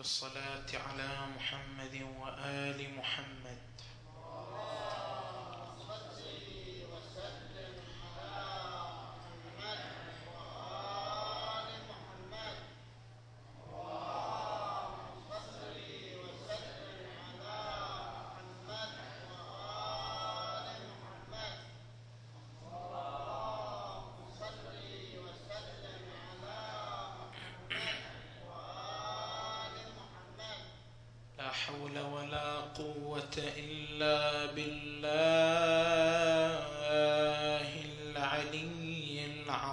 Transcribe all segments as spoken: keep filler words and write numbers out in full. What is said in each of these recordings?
بالصلاة على محمد وآل محمد. لا حول ولا قوة إلا بالله العلي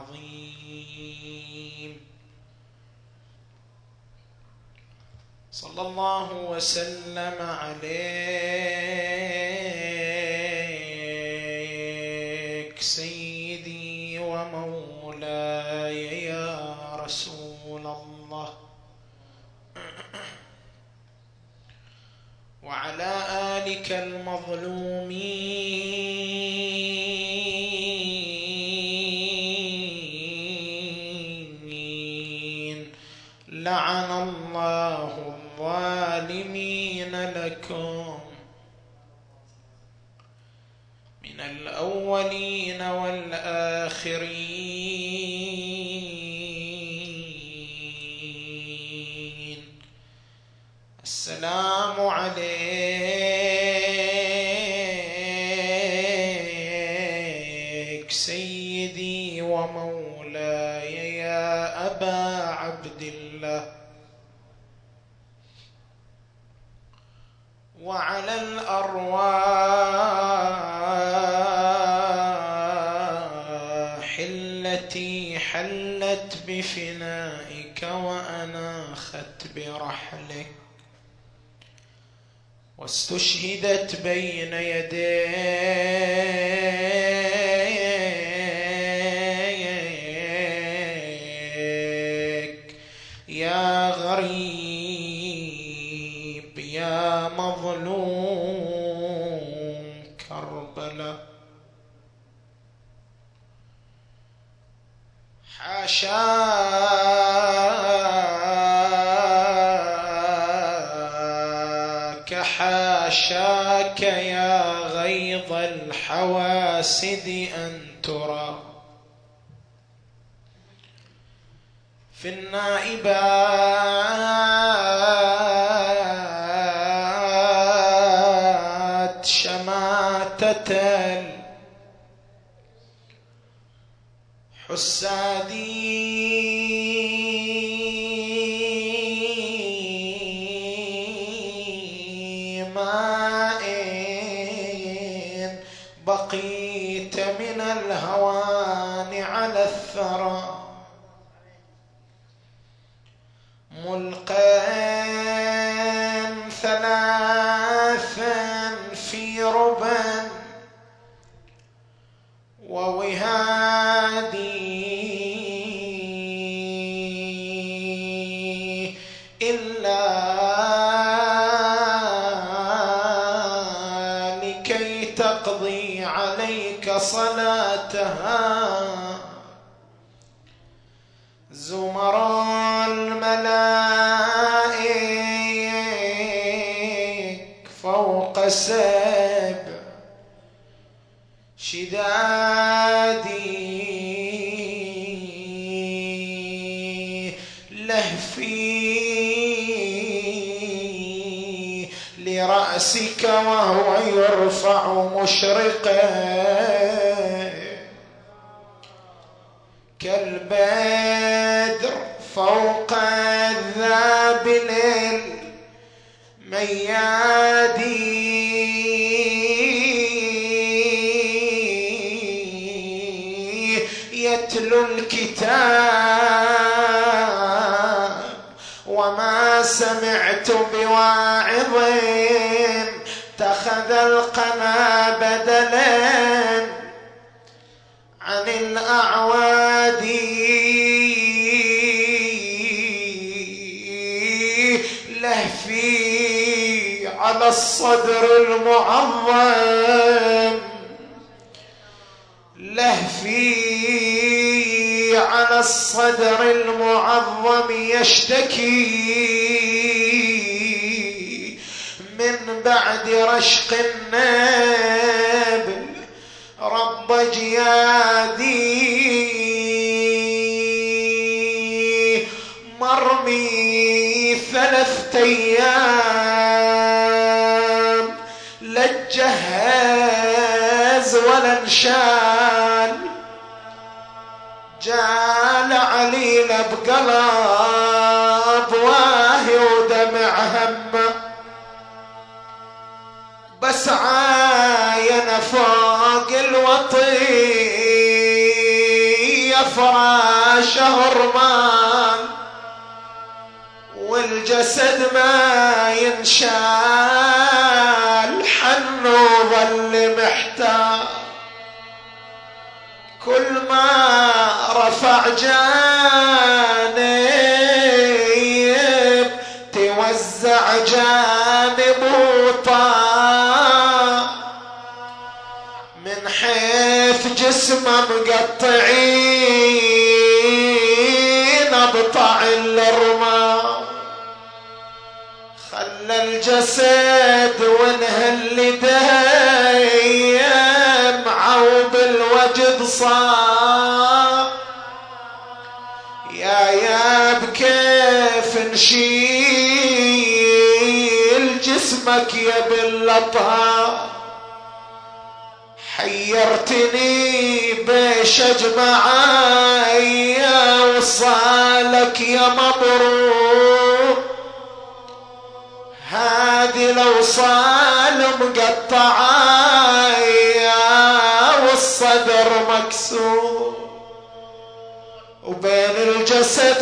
العظيم. صلى الله وسلم عليك سيدي ومولاي يا رسول الله، وعلى آلك المظلومين. لعن الله الظالمين لكم من الأولين والآخرين. السلام عليك سيدي ومولاي يا أبا عبد الله، وعلى الأرواح التي حلت بفنائك وأناخت برحلك واستشهدت بين يديك يا غريب يا مظلوم كربلاء. حاشاك حاشاك يا غيظ الحواسد أن ترى في النائبات شماتة الحساد ما إن بقيت من الهوان على الثرى ملقا ثلاثا في ربا ووهادي إلا لكي تقضي عليك صلاتها زمر الملائك فوق سبع شدادي لهفي لرأسك وهو يرفع مشرقا كالبدر فوق الذابل الميادي يتلو الكتاب وما سمعت بواعظ اتخذ القنا بدلا عن الأعواد لهفي على الصدر المعظم لهفي على الصدر المعظم يشتكي بعد رشق النبل رب جيادي مرمي ثلاثة أيام لا تجهز ولا انشال جال علينا بقلب واهي ودمع همه بس عاين فوق الوطي فراشه رمان والجسد ما ينشال حن وظل محتار كل ما رفع جانب توزع جانبه طار من حيث جسمه مقطعين ابطع الرمال خلى الجسد وانهل دمعه بالوجد صار يا يا بكيف نشيل جسمك يا باللطها حيرتني بيش اجمعي وصالك يا مبروك هذه الأوصال مقطعة والصدر مكسور وبين الجسد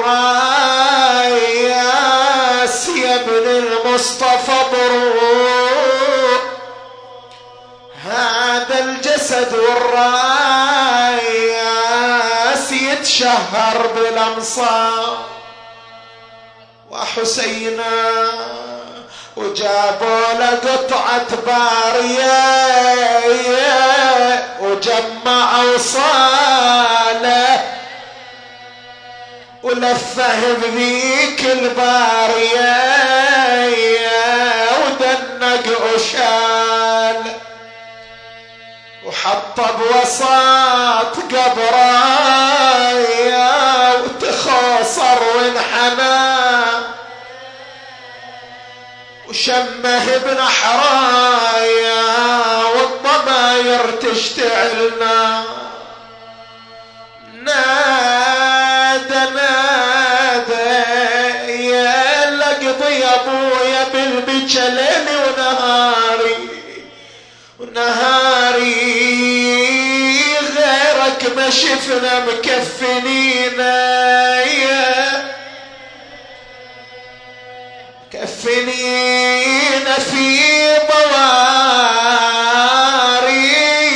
والراس يا ابن المصطفى بروق هذا الجسد والراس يتشهر بالأمصار وحسينا وجابوا له قطعة بارية وجمعوا صاله ولفه بذيك البارية ودنق وشال وحط بوسط قبره وتخاصر وانحنى وشمه بنحرايا والضماير تشتعلنا نادى نادى يا لقضي يا ابويا بالبجة ليلي ونهاري ونهاري غيرك ما شفنا مكفنينا يا كفنينا في ضواري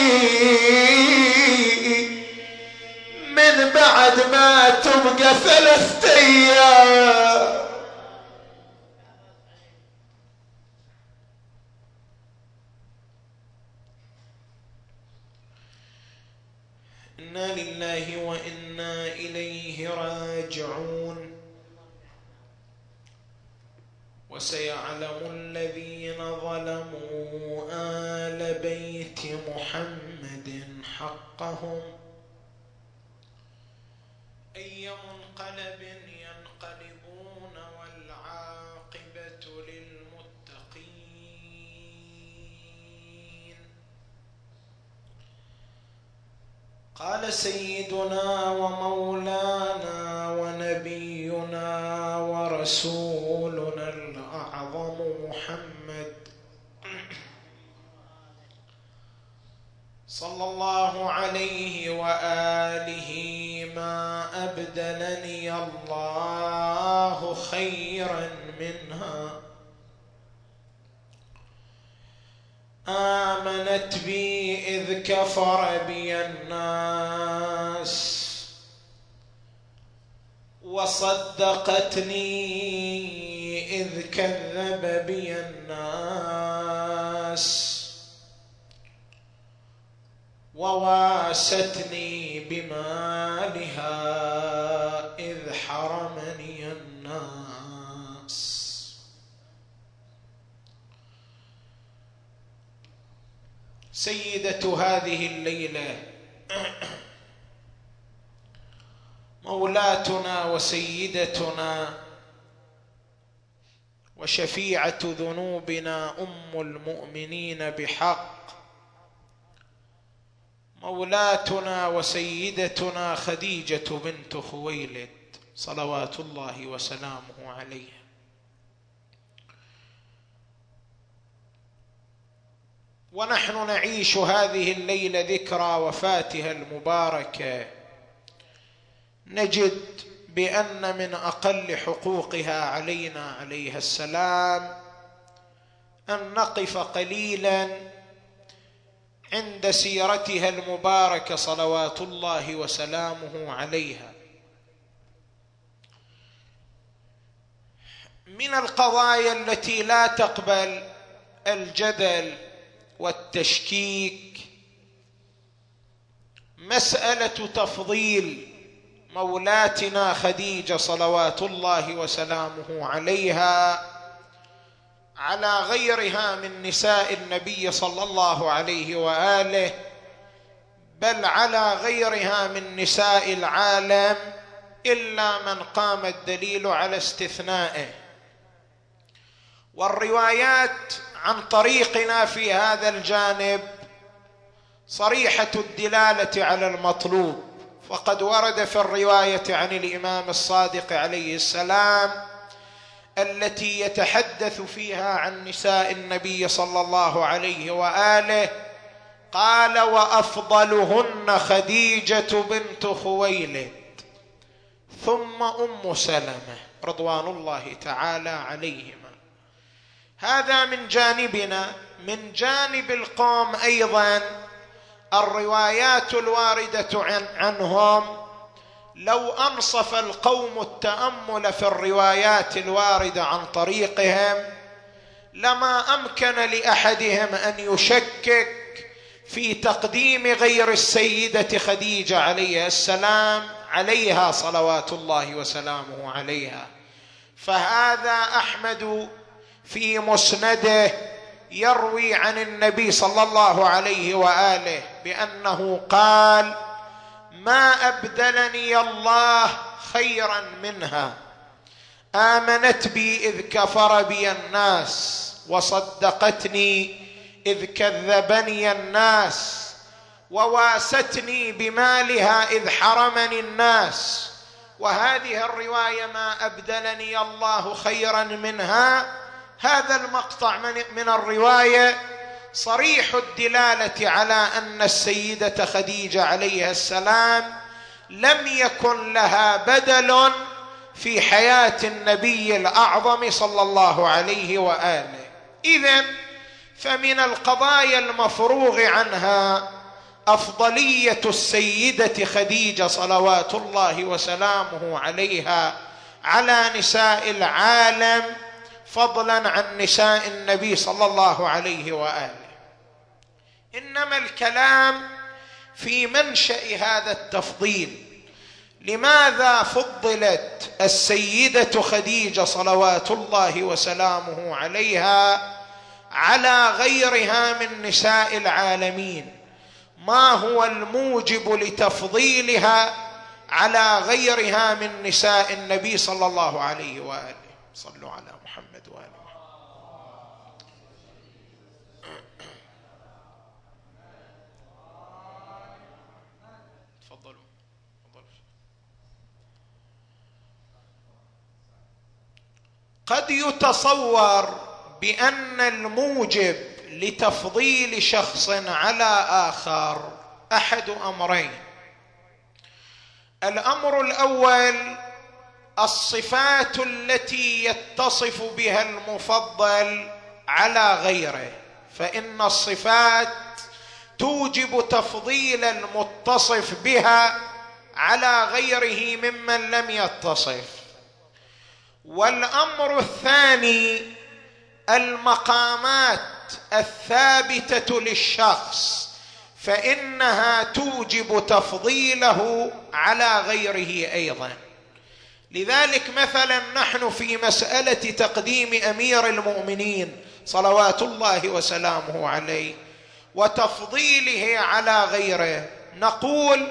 من بعد ما تبقى ثلاثة أيام إنا لله وإنا إليه راجعون وسيعلم الذين ظلموا آل بيت محمد حقهم أي منقلب ينقلبون والعاقبة للمتقين. قال سيدنا ومولانا ونبينا ورسولنا الأعظم محمد صلى الله عليه وآله ما أبدلني الله خيرا منها آمنت بي إذ كفر بي الناس وصدقتني إذ كذب بي الناس وواستني بمالها إذ حرمني الناس سيدة هذه الليلة مولاتنا وسيدتنا وشفيعة ذنوبنا أم المؤمنين بحق، مولاتنا وسيدتنا خديجة بنت خويلد صلوات الله وسلامه عليها. ونحن نعيش هذه الليلة ذكرى وفاتها المباركة، نجد بأن من أقل حقوقها علينا عليها السلام أن نقف قليلا عند سيرتها المباركة صلوات الله وسلامه عليها. من القضايا التي لا تقبل الجدل والتشكيك مسألة تفضيل مولاتنا خديجة صلوات الله وسلامه عليها على غيرها من نساء النبي صلى الله عليه وآله، بل على غيرها من نساء العالم إلا من قام الدليل على استثنائه. والروايات عن طريقنا في هذا الجانب صريحة الدلالة على المطلوب، فقد ورد في الرواية عن الإمام الصادق عليه السلام التي يتحدث فيها عن نساء النبي صلى الله عليه وآله قال: وأفضلهن خديجة بنت خويلد ثم أم سلمة رضوان الله تعالى عليهما. هذا من جانبنا. من جانب القوم أيضا الروايات الواردة عن عنهم لو أنصف القوم التأمل في الروايات الواردة عن طريقهم لما أمكن لأحدهم أن يشكك في تقديم غير السيدة خديجة عليه السلام عليها صلوات الله وسلامه عليها. فهذا أحمد في مسنده يروي عن النبي صلى الله عليه وآله بأنه قال: ما أبدلني الله خيرا منها، آمنت بي إذ كفر بي الناس، وصدقتني إذ كذبني الناس، وواستني بمالها إذ حرمني الناس. وهذه الرواية ما أبدلني الله خيرا منها، هذا المقطع من الرواية صريح الدلالة على أن السيدة خديجة عليها السلام لم يكن لها بدل في حياة النبي الأعظم صلى الله عليه وآله. إذن فمن القضايا المفروغ عنها أفضلية السيدة خديجة صلوات الله وسلامه عليها على نساء العالم فضلا عن نساء النبي صلى الله عليه وآله. إنما الكلام في منشأ هذا التفضيل. لماذا فضلت السيدة خديجة صلوات الله وسلامه عليها على غيرها من نساء العالمين؟ ما هو الموجب لتفضيلها على غيرها من نساء النبي صلى الله عليه وآله؟ صلوا على محمد وآل محمد. تفضلوا. قد يتصور بأن الموجب لتفضيل شخص على آخر أحد أمرين. الأمر الأول الصفات التي يتصف بها المفضل على غيره، فإن الصفات توجب تفضيل المتصف بها على غيره ممن لم يتصف. والأمر الثاني المقامات الثابتة للشخص، فإنها توجب تفضيله على غيره أيضا. لذلك مثلا نحن في مسألة تقديم أمير المؤمنين صلوات الله وسلامه عليه وتفضيله على غيره، نقول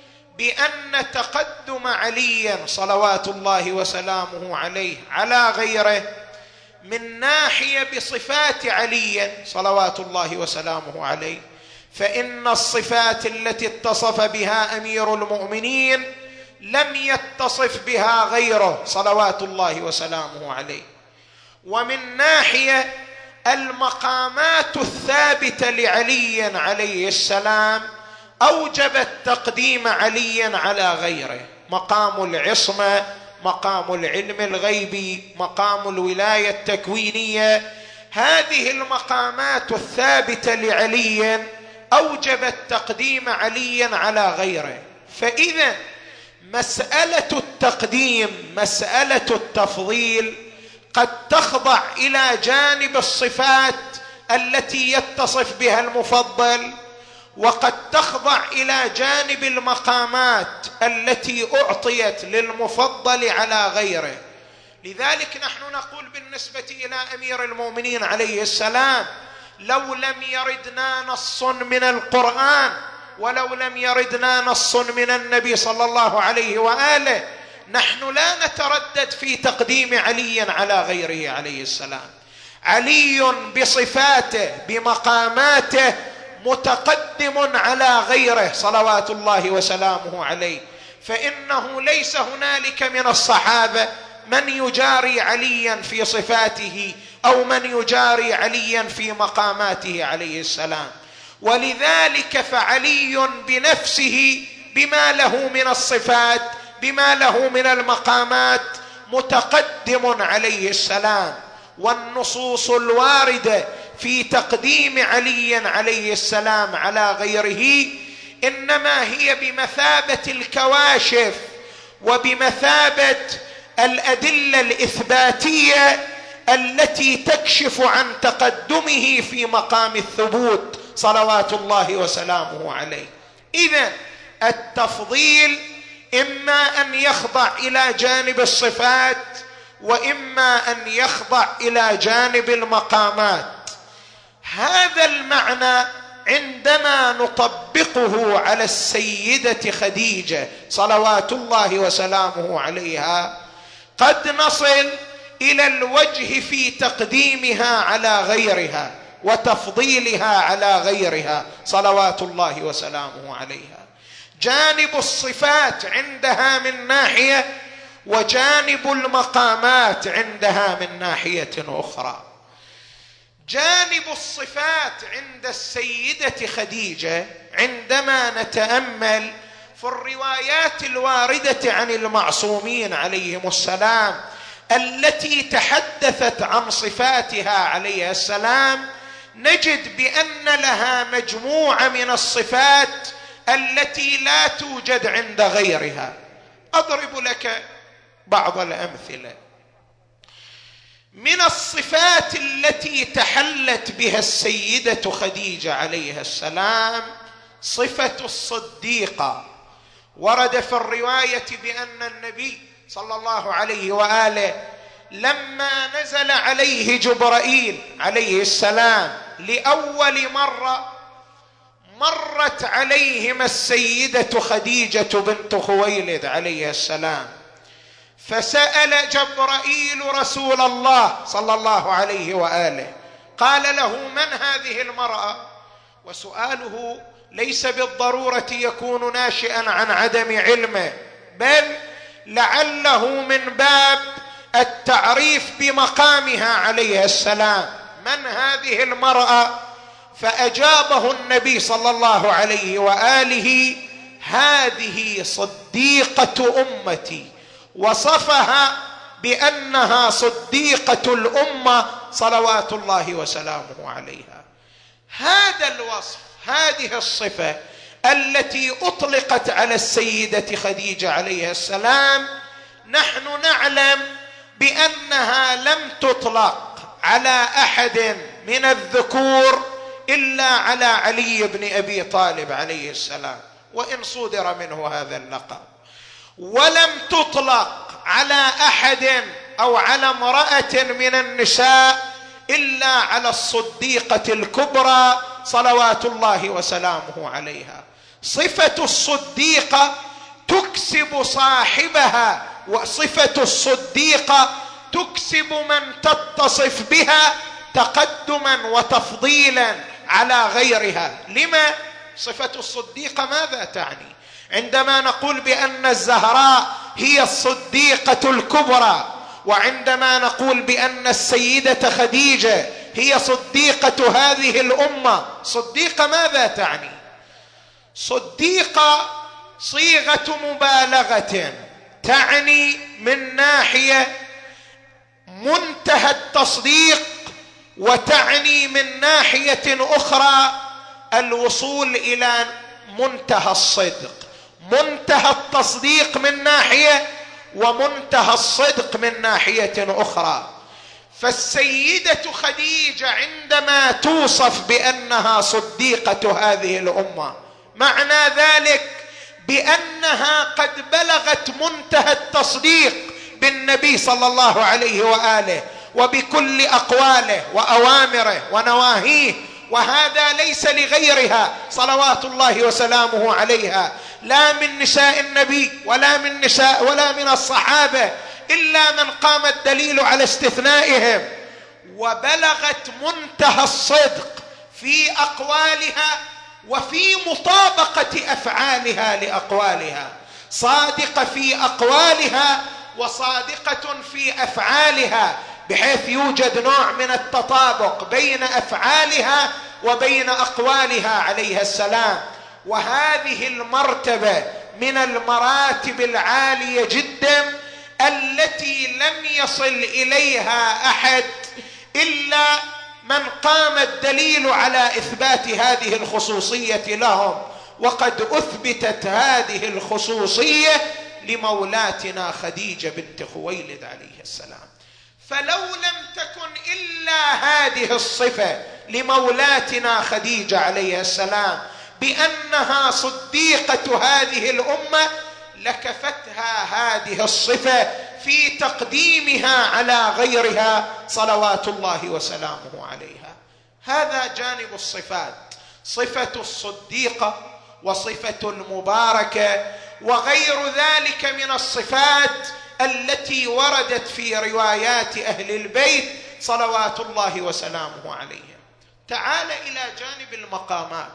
بأن تقدم علي صلوات الله وسلامه عليه على غيره من ناحية بصفات علي صلوات الله وسلامه عليه، فإن الصفات التي اتصف بها أمير المؤمنين لم يتصف بها غيره صلوات الله وسلامه عليه. ومن ناحية المقامات الثابتة لعلي عليه السلام أوجبت تقديم علي على غيره، مقام العصمة، مقام العلم الغيبي، مقام الولاية التكوينية، هذه المقامات الثابتة لعلي أوجبت تقديم علي على غيره. فإذا مسألة التقديم، مسألة التفضيل، قد تخضع إلى جانب الصفات التي يتصف بها المفضل، وقد تخضع إلى جانب المقامات التي أعطيت للمفضل على غيره. لذلك نحن نقول بالنسبة إلى أمير المؤمنين عليه السلام لو لم يردنا نص من القرآن ولو لم يردنا نص من النبي صلى الله عليه وآله نحن لا نتردد في تقديم علي على غيره عليه السلام. علي بصفاته بمقاماته متقدم على غيره صلوات الله وسلامه عليه، فإنه ليس هنالك من الصحابة من يجاري عليا في صفاته أو من يجاري عليا في مقاماته عليه السلام. ولذلك فعلي بنفسه بما له من الصفات بما له من المقامات متقدم عليه السلام. والنصوص الواردة في تقديم علي عليه السلام على غيره إنما هي بمثابة الكواشف وبمثابة الأدلة الإثباتية التي تكشف عن تقدمه في مقام الثبوت صلوات الله وسلامه عليه. إذن التفضيل إما أن يخضع إلى جانب الصفات وإما أن يخضع إلى جانب المقامات. هذا المعنى عندما نطبقه على السيدة خديجة صلوات الله وسلامه عليها قد نصل إلى الوجه في تقديمها على غيرها وتفضيلها على غيرها صلوات الله وسلامه عليها. جانب الصفات عندها من ناحية وجانب المقامات عندها من ناحية أخرى. جانب الصفات عند السيدة خديجة عندما نتأمل في الروايات الواردة عن المعصومين عليهم السلام التي تحدثت عن صفاتها عليه السلام نجد بأن لها مجموعة من الصفات التي لا توجد عند غيرها. أضرب لك بعض الأمثلة. من الصفات التي تحلت بها السيدة خديجة عليها السلام صفة الصديقة. ورد في الرواية بأن النبي صلى الله عليه وآله لما نزل عليه جبرائيل عليه السلام لأول مرة مرت عليهما السيدة خديجة بنت خويلد عليه السلام، فسأل جبرائيل رسول الله صلى الله عليه وآله قال له: من هذه المرأة؟ وسؤاله ليس بالضرورة يكون ناشئا عن عدم علمه، بل لعله من باب التعريف بمقامها عليه السلام. من هذه المرأة؟ فأجابه النبي صلى الله عليه وآله: هذه صديقة أمتي، وصفها بأنها صديقة الأمة صلوات الله وسلامه عليها. هذا الوصف، هذه الصفة التي أطلقت على السيدة خديجة عليه السلام نحن نعلم بأنها لم تطلق على أحد من الذكور إلا على علي بن أبي طالب عليه السلام، وإن صدر منه هذا اللقب، ولم تطلق على أحد أو على امرأة من النساء إلا على الصديقة الكبرى صلوات الله وسلامه عليها. صفة الصديقة تكسب صاحبها، وصفة الصديقة تكسب من تتصف بها تقدما وتفضيلا على غيرها. لما؟ صفة الصديقة ماذا تعني؟ عندما نقول بأن الزهراء هي الصديقة الكبرى، وعندما نقول بأن السيدة خديجة هي صديقة هذه الأمة، صديقة ماذا تعني؟ صديقة صيغة مبالغة، تعني من ناحية منتهى التصديق، وتعني من ناحية أخرى الوصول إلى منتهى الصدق. منتهى التصديق من ناحية، ومنتهى الصدق من ناحية أخرى. فالسيدة خديجة عندما توصف بأنها صديقة هذه الأمة، معنى ذلك بأنها قد بلغت منتهى التصديق بالنبي صلى الله عليه وآله وبكل أقواله وأوامره ونواهيه، وهذا ليس لغيرها صلوات الله وسلامه عليها، لا من نساء النبي ولا من نساء ولا من الصحابة، إلا من قام الدليل على استثنائهم. وبلغت منتهى الصدق في أقوالها وفي مطابقة أفعالها لأقوالها، صادقة في أقوالها وصادقة في أفعالها، بحيث يوجد نوع من التطابق بين أفعالها وبين أقوالها عليها السلام. وهذه المرتبة من المراتب العالية جدا التي لم يصل إليها أحد إلا من قام الدليل على إثبات هذه الخصوصية لهم، وقد أثبتت هذه الخصوصية لمولاتنا خديجة بنت خويلد عليه السلام. فلو لم تكن إلا هذه الصفة لمولاتنا خديجة عليه السلام بأنها صديقة هذه الأمة، لكفتها هذه الصفة في تقديمها على غيرها صلوات الله وسلامه عليها. هذا جانب الصفات، صفة الصديقة وصفة المباركة وغير ذلك من الصفات التي وردت في روايات أهل البيت صلوات الله وسلامه عليهم. تعال إلى جانب المقامات.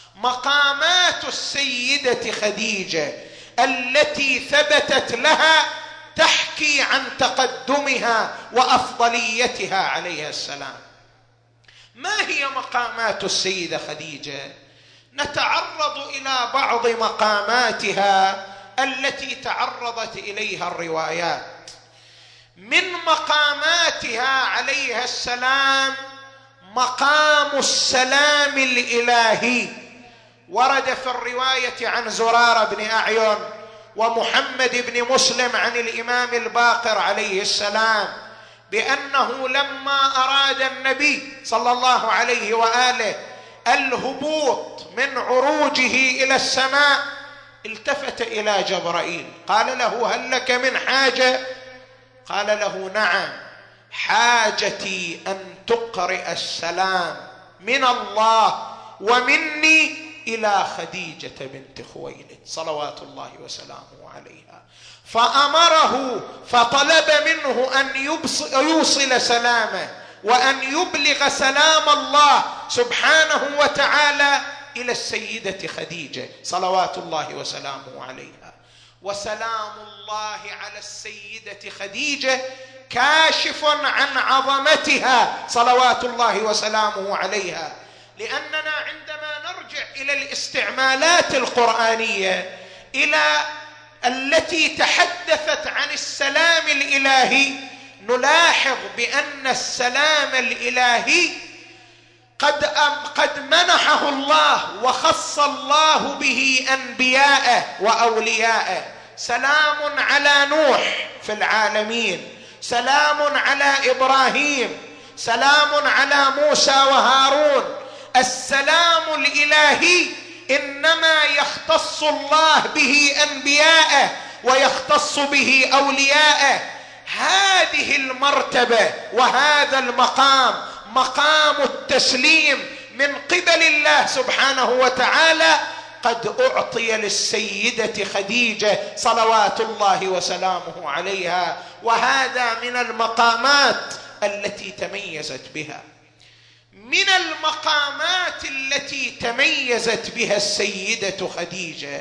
مقامات السيدة خديجة التي ثبتت لها تحكي عن تقدمها وأفضليتها عليها السلام. ما هي مقامات السيدة خديجة؟ نتعرض إلى بعض مقاماتها التي تعرضت إليها الروايات. من مقاماتها عليها السلام مقام السلام الإلهي. ورد في الرواية عن زرارة بن أعين ومحمد بن مسلم عن الإمام الباقر عليه السلام بأنه لما أراد النبي صلى الله عليه وآله الهبوط من عروجه إلى السماء التفت إلى جبرائيل، قال له: هل لك من حاجة؟ قال له: نعم، حاجتي أن تقرئ السلام من الله ومني إلى خديجة بنت خويلد صلوات الله وسلامه عليها. فأمره فطلب منه أن يوصل سلامه وأن يبلغ سلام الله سبحانه وتعالى إلى السيدة خديجة صلوات الله وسلامه عليها. وسلام الله على السيدة خديجة كاشف عن عظمتها صلوات الله وسلامه عليها، لأننا عندما نرجع إلى الاستعمالات القرآنية إلى التي تحدثت عن السلام الإلهي نلاحظ بأن السلام الإلهي قد قد منحه الله وخص الله به أنبياءه وأولياءه. سلام على نوح في العالمين، سلام على إبراهيم، سلام على موسى وهارون. السلام الإلهي إنما يختص الله به أنبياءه ويختص به أولياءه. هذه المرتبة وهذا المقام مقام التسليم من قبل الله سبحانه وتعالى قد أعطي للسيدة خديجة صلوات الله وسلامه عليها، وهذا من المقامات التي تميزت بها. من المقامات التي تميزت بها السيدة خديجة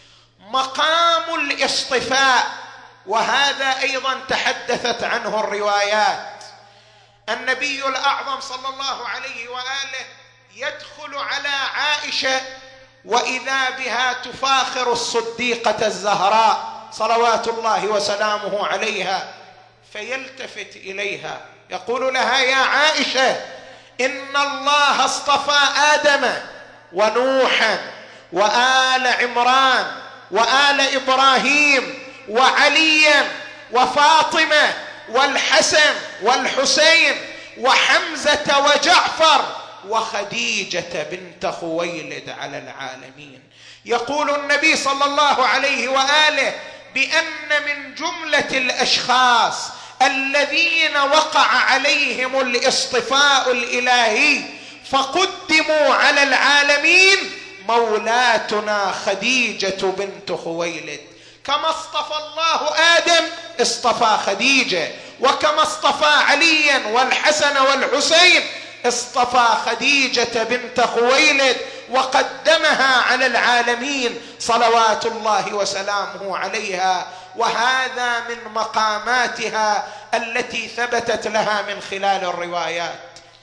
مقام الاصطفاء، وهذا أيضا تحدثت عنه الروايات. النبي الأعظم صلى الله عليه وآله يدخل على عائشة وإذا بها تفاخر الصديقة الزهراء صلوات الله وسلامه عليها، فيلتفت إليها يقول لها: يا عائشة، إن الله اصطفى آدم ونوحا وآل عمران وآل إبراهيم وعليا وفاطمة والحسن والحسين وحمزة وجعفر وخديجة بنت خويلد على العالمين. يقول النبي صلى الله عليه وآله بأن من جملة الأشخاص الذين وقع عليهم الاصطفاء الإلهي فقدموا على العالمين مولاتنا خديجة بنت خويلد. كما اصطفى الله آدم اصطفى خديجة، وكما اصطفى عليا والحسن والحسين اصطفى خديجة بنت خويلد وقدمها على العالمين صلوات الله وسلامه عليها، وهذا من مقاماتها التي ثبتت لها من خلال الروايات.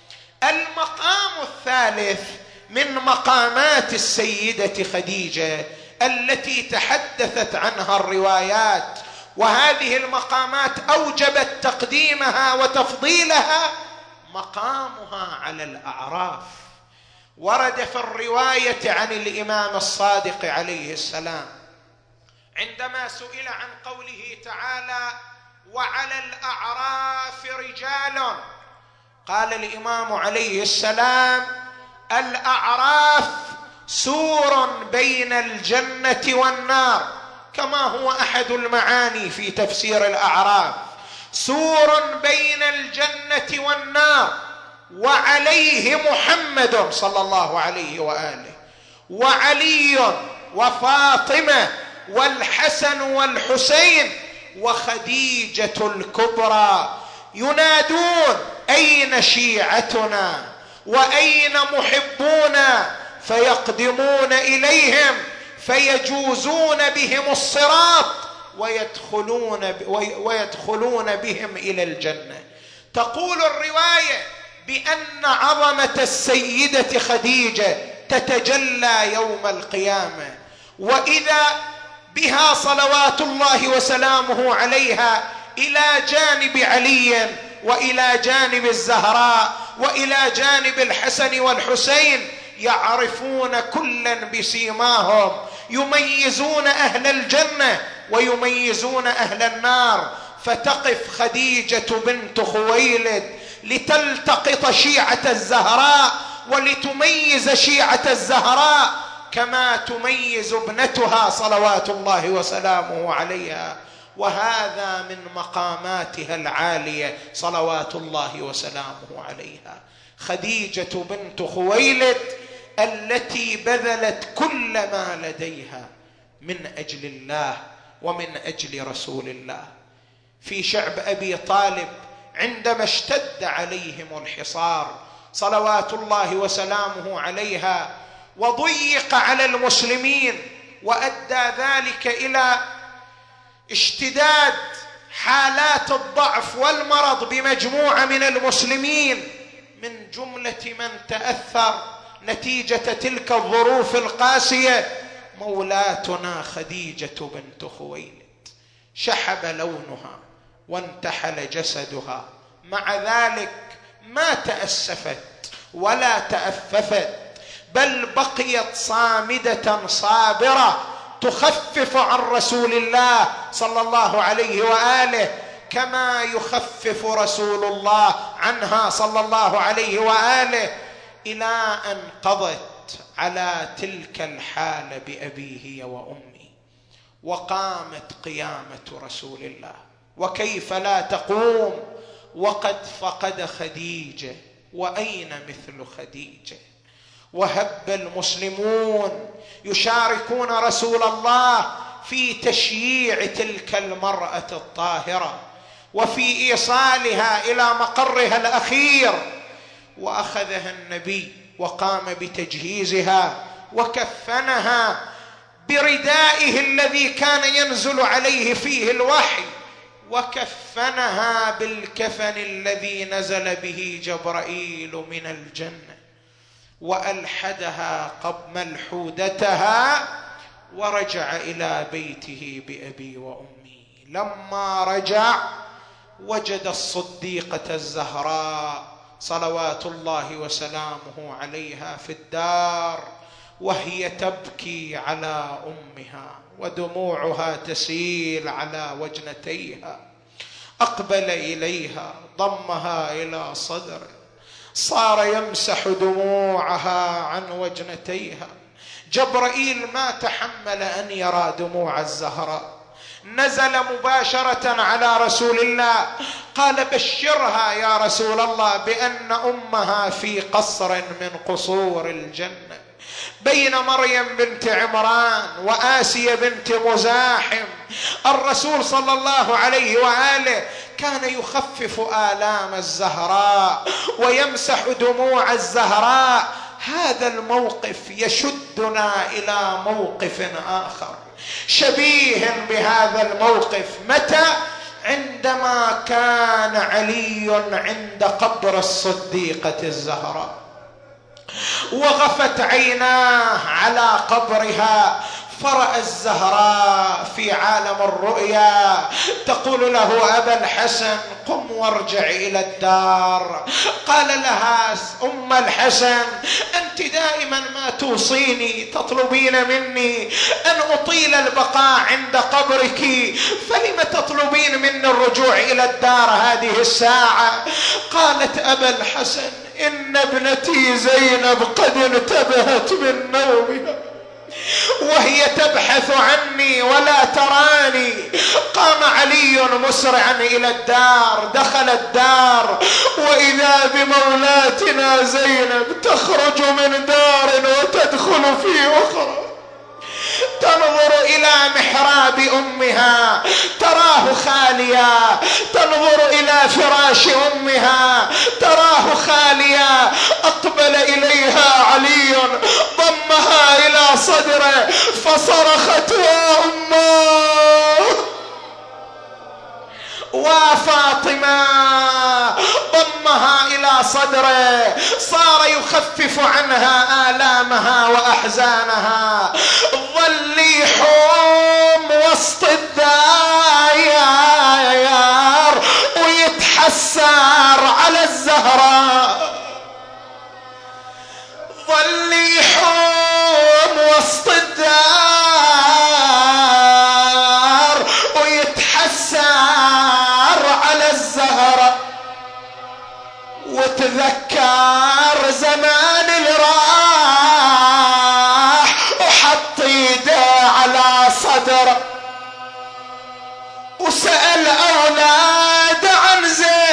المقام الثالث من مقامات السيدة خديجة التي تحدثت عنها الروايات، وهذه المقامات أوجبت تقديمها وتفضيلها، مقامها على الأعراف. ورد في الرواية عن الإمام الصادق عليه السلام عندما سئل عن قوله تعالى: وعلى الأعراف رجال، قال الإمام عليه السلام: الأعراف سور بين الجنة والنار، كما هو أحد المعاني في تفسير الأعراف، سور بين الجنة والنار، وعليه محمد صلى الله عليه وآله وعلي وفاطمة والحسن والحسين وخديجة الكبرى، ينادون: أين شيعتنا وأين محبونا؟ فيقدمون إليهم فيجوزون بهم الصراط ويدخلون ويدخلون بهم إلى الجنة. تقول الرواية بأن عظمة السيدة خديجة تتجلى يوم القيامة، وإذا بها صلوات الله وسلامه عليها إلى جانب علي وإلى جانب الزهراء وإلى جانب الحسن والحسين، يعرفون كلا بسيماهم، يميزون أهل الجنة ويميزون أهل النار. فتقف خديجة بنت خويلد لتلتقط شيعة الزهراء ولتميز شيعة الزهراء كما تميز ابنتها صلوات الله وسلامه عليها، وهذا من مقاماتها العالية صلوات الله وسلامه عليها. خديجة بنت خويلد التي بذلت كل ما لديها من أجل الله ومن أجل رسول الله. في شعب أبي طالب عندما اشتد عليهم الحصار صلوات الله وسلامه عليها وضيق على المسلمين، وأدى ذلك إلى اشتداد حالات الضعف والمرض بمجموعة من المسلمين، من جملة من تأثر نتيجة تلك الظروف القاسية مولاتنا خديجة بنت خويلد. شحب لونها وانتحل جسدها، مع ذلك ما تأسفت ولا تأففت، بل بقيت صامدة صابرة تخفف عن رسول الله صلى الله عليه وآله كما يخفف رسول الله عنها صلى الله عليه وآله، إلى أن قضت على تلك الحال بأبيه وأمي، وقامت قيامة رسول الله. وكيف لا تقوم وقد فقد خديجة؟ وأين مثل خديجة؟ وهب المسلمون يشاركون رسول الله في تشييع تلك المرأة الطاهرة وفي إيصالها إلى مقرها الأخير، وأخذها النبي وقام بتجهيزها وكفنها بردائه الذي كان ينزل عليه فيه الوحي، وكفنها بالكفن الذي نزل به جبرائيل من الجنة، وألحدها قبل ملحودتها ورجع إلى بيته بأبي وأمي. لما رجع وجد الصديقة الزهراء صلوات الله وسلامه عليها في الدار وهي تبكي على أمها ودموعها تسيل على وجنتيها. أقبل إليها ضمها إلى صدره، صار يمسح دموعها عن وجنتيها. جبرائيل ما تحمل أن يرى دموع الزهراء، نزل مباشرة على رسول الله قال: بشرها يا رسول الله بأن أمها في قصر من قصور الجنة، بين مريم بنت عمران وآسيا بنت مزاحم. الرسول صلى الله عليه وآله كان يخفف آلام الزهراء ويمسح دموع الزهراء. هذا الموقف يشدنا إلى موقف آخر شبيه بهذا الموقف. متى؟ عندما كان علي عند قبر الصديقة الزهراء وغفت عيناه على قبرها، فرأى الزهراء في عالم الرؤيا تقول له: أبا الحسن قم وارجع إلى الدار. قال لها: أم الحسن، أنت دائما ما توصيني تطلبين مني أن أطيل البقاء عند قبرك، فلم تطلبين مني الرجوع إلى الدار هذه الساعة؟ قالت: أبا الحسن، إن ابنتي زينب قد انتبهت من نومها وهي تبحث عني ولا تراني. قام علي مسرعا إلى الدار، دخل الدار وإذا بمولاتنا زينب تخرج من دار وتدخل في أخرى، تنظر إلى محراب أمها تراه خاليا، تنظر إلى فراش أمها تراه خاليا. أقبل إليها علي ضمها إلى صدره فصرخت: يا أمه وفاطمة. ضمها إلى صدره، صار يخفف عنها آلامها وأحزانها. ظلي حوم وسط الديار ويتحسر على الزهراء، ظلي حوم وسط الدار ويتحسر على الزهراء، وتذكر زمان الراح وحط ايده على صدره، وسأل أولاد عن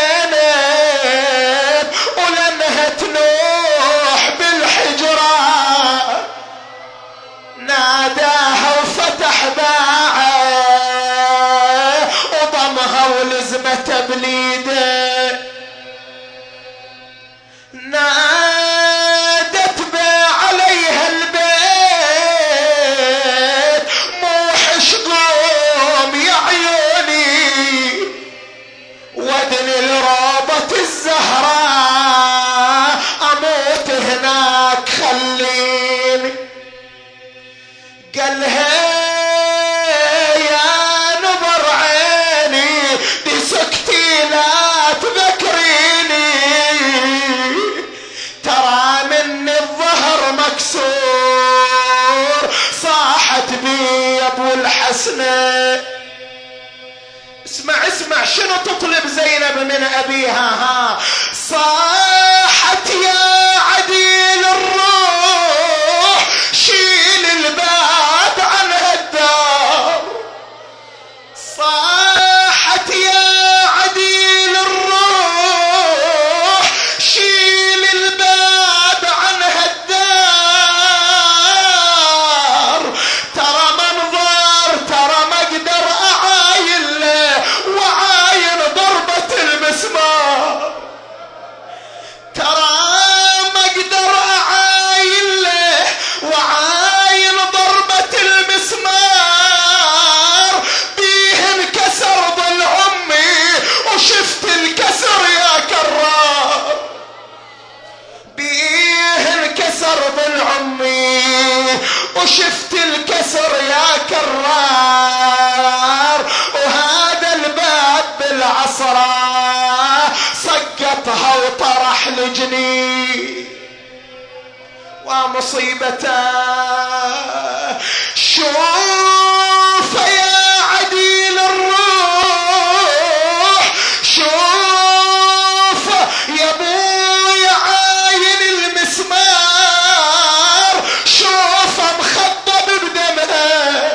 زينب ولنها تنوح بالحجرة. ناداها وفتح باعه وضمها ولزمته بليده. نادت بي عليها البيت: موحش قوم يا عيوني ودني لروضة الزهراء اموت هناك خليني. قالها: يا نظر عيني دي سكتي لا تذكريني، ترى مني الظهر مكسور. صاحت بي يا ابو الحسنة. اسمع اسمع شنو تطلب زينب من ابيها. ها صاحت: يا عديل الروح شيل الباب عن هالدار. صاحت: يا عديل الروح شيل الباب عن هالدار. وشفت الكسر يا كرار، وهذا الباب بالعصرة سقطها وطرح لجني ومصيبته. شوف يا عديل الروح، شوف يا ابوي عاين المسمار، شوف مخضب بدمها،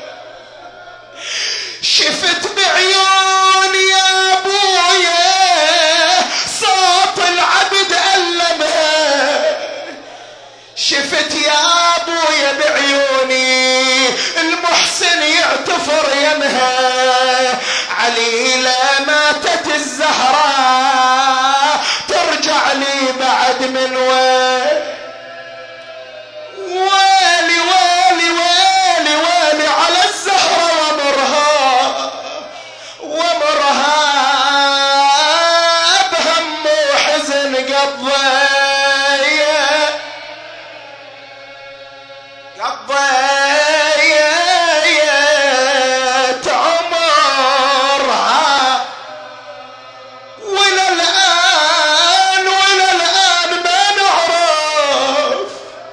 شفت بعيوني يا ابويا صوت العبد ألمها، شفت يا ابويا بعيوني المحسن يعتفر يمها، عليلة ماتت الزهراء ترجع لي بعد من وين، ويلي ويلي ويلي ويلي على الزهرة ومرها ومرها بهم وحزن قضية قضيت عمرها، ولا الآن ولا الآن ما نعرف.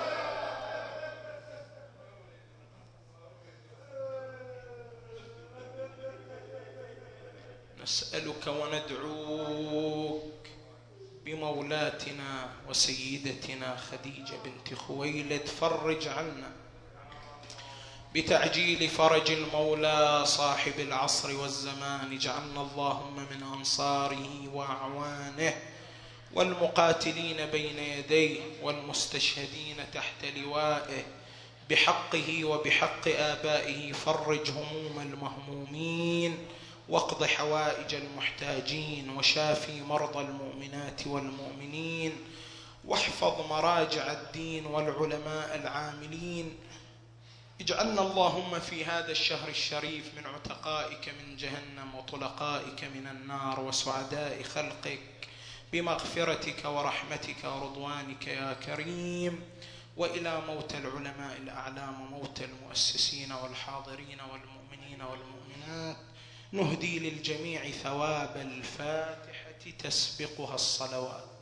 نسألك وندعوك بمولاتنا وسيدتنا خديجة بنت خويلد، فرج عنا بتعجيل فرج المولى صاحب العصر والزمان، اجعلنا اللهم من أنصاره وأعوانه والمقاتلين بين يديه والمستشهدين تحت لوائه، بحقه وبحق آبائه فرج هموم المهمومين، واقض حوائج المحتاجين، وشافي مرضى المؤمنات والمؤمنين، واحفظ مراجع الدين والعلماء العاملين. اجعلنا اللهم في هذا الشهر الشريف من عتقائك من جهنم وطلقائك من النار وسعداء خلقك بمغفرتك ورحمتك ورضوانك يا كريم. وإلى موت العلماء الأعلام وموت المؤسسين والحاضرين والمؤمنين والمؤمنات نهدي للجميع ثواب الفاتحة تسبقها الصلوات.